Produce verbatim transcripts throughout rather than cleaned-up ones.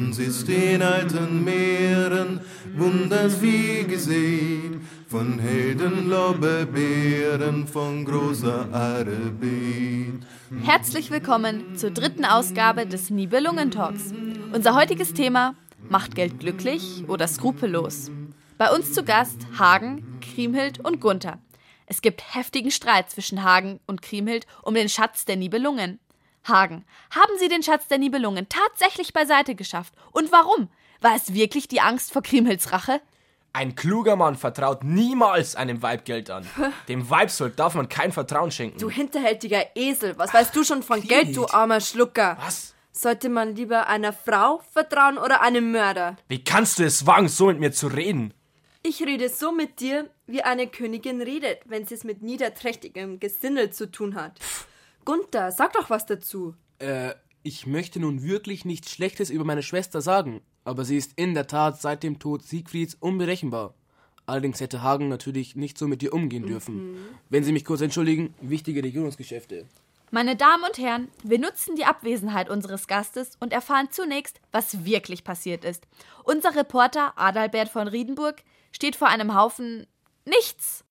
Uns ist in alten Meeren wunders viel gesehen, von Heldenlorbeeren, von großer Arbeit. Herzlich willkommen zur dritten Ausgabe des Nibelungen-Talks. Unser heutiges Thema: Macht Geld glücklich oder skrupellos? Bei uns zu Gast Hagen, Kriemhild und Gunther. Es gibt heftigen Streit zwischen Hagen und Kriemhild um den Schatz der Nibelungen. Hagen, haben Sie den Schatz der Nibelungen tatsächlich beiseite geschafft? Und warum? War es wirklich die Angst vor Kriemhilds Rache? Ein kluger Mann vertraut niemals einem Weib Geld an. Dem Weibsold darf man kein Vertrauen schenken. Du hinterhältiger Esel, was weißt du schon von Kriemhild. Geld, du armer Schlucker? Was? Sollte man lieber einer Frau vertrauen oder einem Mörder? Wie kannst du es wagen, so mit mir zu reden? Ich rede so mit dir, wie eine Königin redet, wenn sie es mit niederträchtigem Gesindel zu tun hat. Gunther, sag doch was dazu. Äh, ich möchte nun wirklich nichts Schlechtes über meine Schwester sagen, aber sie ist in der Tat seit dem Tod Siegfrieds unberechenbar. Allerdings hätte Hagen natürlich nicht so mit ihr umgehen dürfen. Mhm. Wenn Sie mich kurz entschuldigen, wichtige Regierungsgeschäfte. Meine Damen und Herren, wir nutzen die Abwesenheit unseres Gastes und erfahren zunächst, was wirklich passiert ist. Unser Reporter Adalbert von Riedenburg steht vor einem Haufen nichts.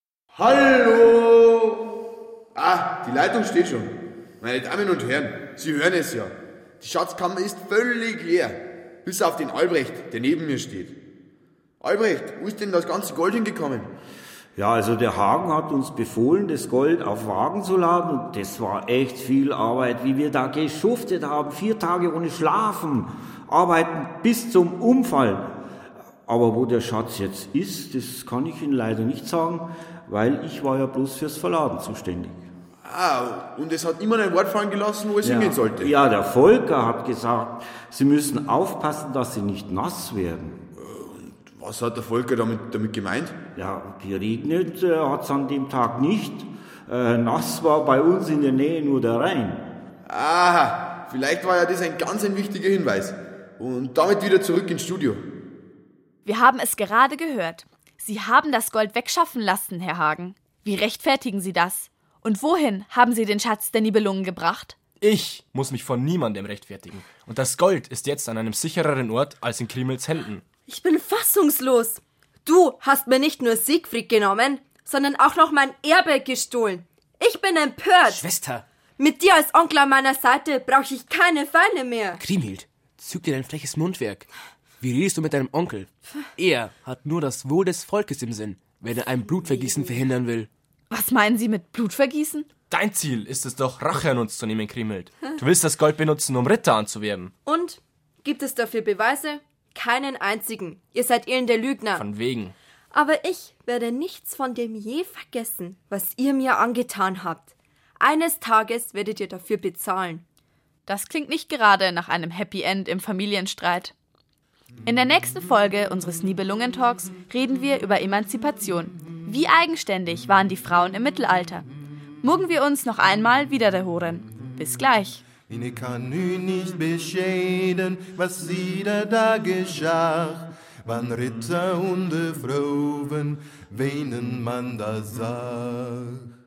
Hallo! Ah, die Leitung steht schon. Meine Damen und Herren, Sie hören es ja. Die Schatzkammer ist völlig leer. Bis auf den Albrecht, der neben mir steht. Albrecht, wo ist denn das ganze Gold hingekommen? Ja, also der Hagen hat uns befohlen, das Gold auf Wagen zu laden. Und das war echt viel Arbeit, wie wir da geschuftet haben. Vier Tage ohne Schlafen. Arbeiten bis zum Umfallen. Aber wo der Schatz jetzt ist, das kann ich Ihnen leider nicht sagen, weil ich war ja bloß fürs Verladen zuständig. Ah, und es hat niemand ein Wort fallen gelassen, wo es ja, hingehen sollte? Ja, der Volker hat gesagt, Sie müssen aufpassen, dass Sie nicht nass werden. Und was hat der Volker damit, damit gemeint? Ja, geregnet äh, hat es an dem Tag nicht. Äh, nass war bei uns in der Nähe nur der Rhein. Aha, vielleicht war ja das ein ganz ein wichtiger Hinweis. Und damit wieder zurück ins Studio. Wir haben es gerade gehört. Sie haben das Gold wegschaffen lassen, Herr Hagen. Wie rechtfertigen Sie das? Und wohin haben Sie den Schatz der Nibelungen gebracht? Ich muss mich von niemandem rechtfertigen. Und das Gold ist jetzt an einem sichereren Ort als in Kriemhilds Händen. Ich bin fassungslos. Du hast mir nicht nur Siegfried genommen, sondern auch noch mein Erbe gestohlen. Ich bin empört. Schwester! Mit dir als Onkel an meiner Seite brauche ich keine Feinde mehr. Kriemhild, züg dir dein freches Mundwerk. Wie redest du mit deinem Onkel? Er hat nur das Wohl des Volkes im Sinn, wenn er ein Blutvergießen verhindern will. Was meinen Sie mit Blutvergießen? Dein Ziel ist es doch, Rache an uns zu nehmen, Kriemhild. Du willst das Gold benutzen, um Ritter anzuwerben. Und? Gibt es dafür Beweise? Keinen einzigen. Ihr seid elende Lügner. Von wegen. Aber ich werde nichts von dem je vergessen, was ihr mir angetan habt. Eines Tages werdet ihr dafür bezahlen. Das klingt nicht gerade nach einem Happy End im Familienstreit. In der nächsten Folge unseres Nibelungen-Talks reden wir über Emanzipation. Wie eigenständig waren die Frauen im Mittelalter? Mögen wir uns noch einmal wiederholen. Bis gleich. Ich kann nu nicht bescheiden, was wieder da geschah. Wann Ritter und Frauen weinen man da sah.